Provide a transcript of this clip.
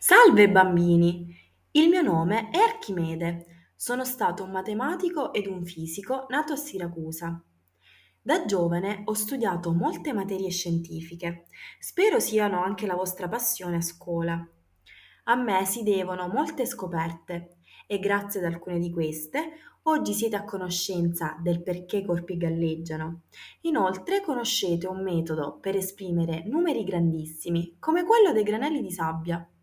Salve bambini! Il mio nome è Archimede. Sono stato un matematico ed un fisico nato a Siracusa. Da giovane ho studiato molte materie scientifiche. Spero siano anche la vostra passione a scuola. A me si devono molte scoperte e grazie ad alcune di queste oggi siete a conoscenza del perché i corpi galleggiano. Inoltre conoscete un metodo per esprimere numeri grandissimi, come quello dei granelli di sabbia.